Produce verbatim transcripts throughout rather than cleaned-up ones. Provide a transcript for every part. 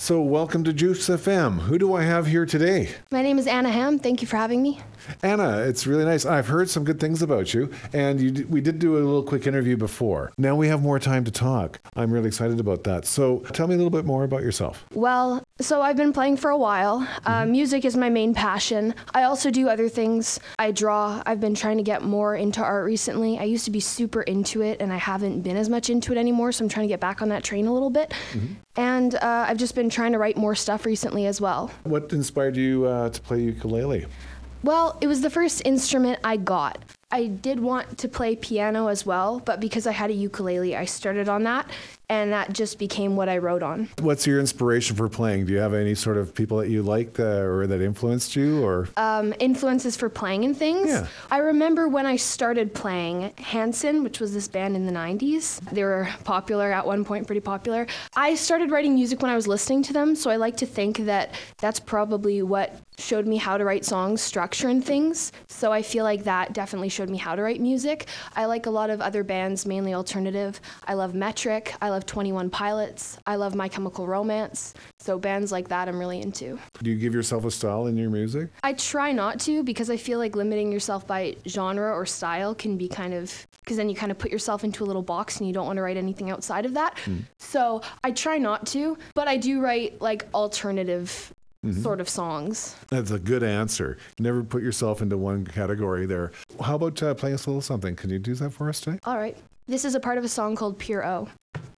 So welcome to Juice F M. Who do I have here today? My name is Anna Ham. Thank you for having me. Anna, it's really nice. I've heard some good things about you, and you, we did do a little quick interview before. Now we have more time to talk. I'm really excited about that. So tell me a little bit more about yourself. Well, so I've been playing for a while. Uh, mm-hmm. Music is my main passion. I also do other things. I draw. I've been trying to get more into art recently. I used to be super into it, and I haven't been as much into it anymore, so I'm trying to get back on that train a little bit. Mm-hmm. And uh, I've just been trying to write more stuff recently as well. What inspired you uh, to play ukulele? Well, it was the first instrument I got. I did want to play piano as well, but because I had a ukulele, I started on that, and that just became what I wrote on. What's your inspiration for playing? Do you have any sort of people that you liked uh, or that influenced you? Or um, influences for playing and things? Yeah. I remember when I started playing Hanson, which was this band in the nineties. They were popular at one point, pretty popular. I started writing music when I was listening to them, so I like to think that that's probably what showed me how to write songs, structure and things. So I feel like that definitely showed me how to write music. I like a lot of other bands, mainly alternative. I love Metric. I love twenty-one Pilots. I love My Chemical Romance. So bands like that I'm really into. Do you give yourself a style in your music? I try not to, because I feel like limiting yourself by genre or style can be kind of, because then you kind of put yourself into a little box and you don't want to write anything outside of that. Mm. So I try not to, but I do write like alternative Mm-hmm. sort of songs. That's a good answer. Never put yourself into one category there. How about uh, playing us a little something? Can you do that for us today? All right. This is a part of a song called Pure O.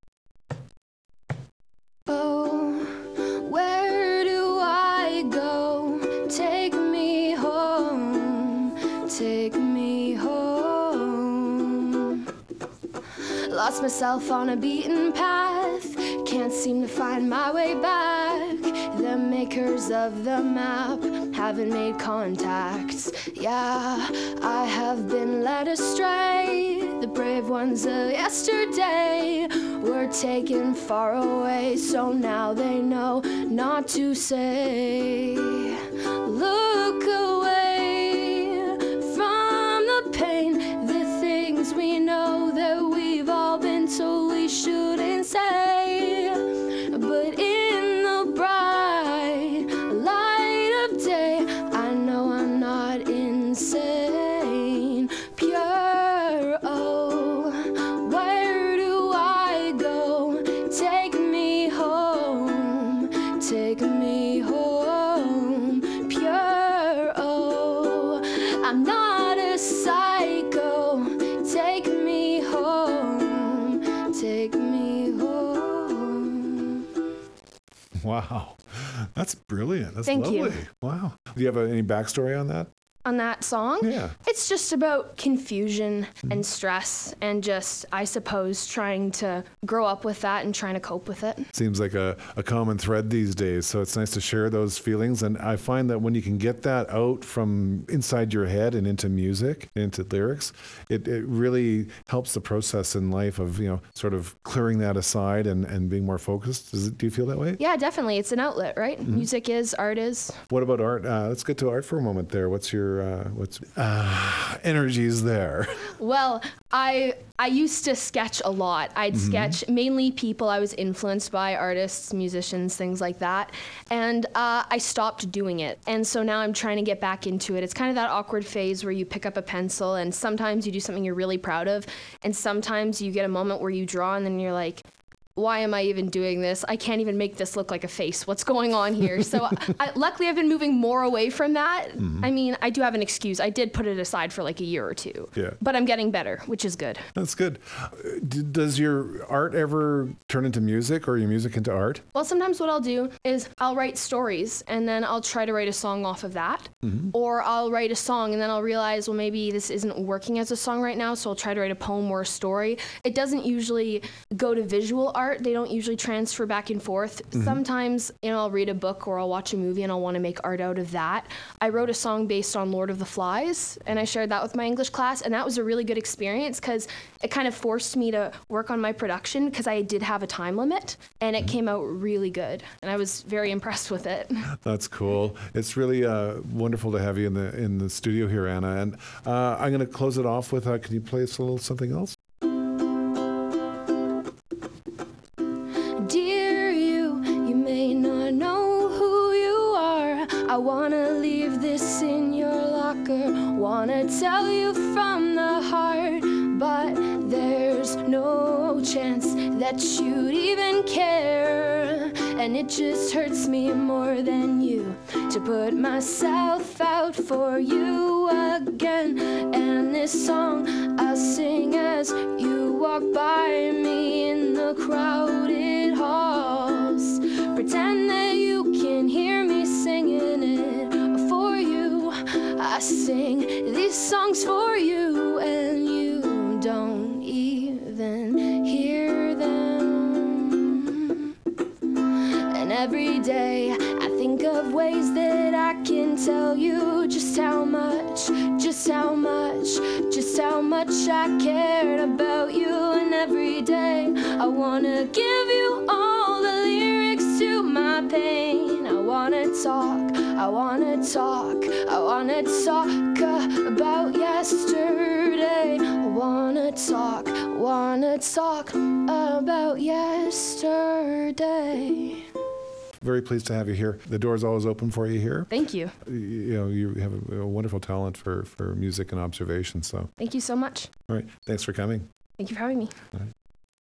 Oh, where do I go? Take me home. Take me home. Lost myself on a beaten path. Can't seem to find my way back. The makers of the map haven't made contacts. Yeah, I have been led astray. The brave ones of yesterday were taken far away, so now they know not to say. Look away from the pain, the things we know that we've all been told we shouldn't say. But in the bright light of day, I know I'm not insane. Pure, oh, where do I go? Take me home, take me home. Pure, oh, I'm not a psycho. Take me home, take me home. Wow, that's brilliant. That's Thank lovely. you. Wow. Do you have any backstory on that? On that song? Yeah. It's just about confusion mm-hmm. and stress and just, I suppose, trying to grow up with that and trying to cope with it. Seems like a, a common thread these days, so it's nice to share those feelings. And I find that when you can get that out from inside your head and into music, into lyrics, it, it really helps the process in life of, you know, sort of clearing that aside and, and being more focused. Does it, do you feel that way? Yeah, definitely. It's an outlet, right? Mm-hmm. Music is, art is. What about art? Uh, let's get to art for a moment there. What's your Uh, what's uh, energies there? Well, I I used to sketch a lot. I'd mm-hmm. sketch mainly people I was influenced by, artists, musicians, things like that. And uh, I stopped doing it. And so now I'm trying to get back into it. It's kind of that awkward phase where you pick up a pencil and sometimes you do something you're really proud of. And sometimes you get a moment where you draw and then you're like, why am I even doing this? I can't even make this look like a face. What's going on here? So I, luckily I've been moving more away from that. Mm-hmm. I mean, I do have an excuse. I did put it aside for like a year or two, yeah. but I'm getting better, which is good. That's good. Does your art ever turn into music or your music into art? Well, sometimes what I'll do is I'll write stories and then I'll try to write a song off of that. Mm-hmm. Or I'll write a song and then I'll realize, well, maybe this isn't working as a song right now. So I'll try to write a poem or a story. It doesn't usually go to visual art. They don't usually transfer back and forth. Mm-hmm. Sometimes, you know, I'll read a book or I'll watch a movie and I'll want to make art out of that. I wrote a song based on Lord of the Flies and I shared that with my English class, and that was a really good experience because it kind of forced me to work on my production because I did have a time limit, and it mm-hmm. came out really good and I was very impressed with it. That's cool. It's really uh, wonderful to have you in the in the studio here, Anna. And uh, I'm going to close it off with, uh, can you play us a little something else? Dear you, you may not wanna leave this in your locker, wanna tell you from the heart, but there's no chance that you'd even care. And it just hurts me more than you to put myself out for you again. And this song I'll sing as you walk by me in the crowded halls. Pretend that you can hear me singing it for you. I sing these songs for you, and you don't even hear them. And every day I think of ways that I can tell you just how much, just how much, just how much I cared about you. And every day I wanna give you all the lyrics to my pain. I wanna talk, I wanna talk, I wanna talk about yesterday. I wanna talk, wanna talk about yesterday. Very pleased to have you here. The door is always open for you here. Thank you. You know, you have a, a wonderful talent for, for music and observation. So thank you so much. all right, thanks for coming. Thank you for having me. All right.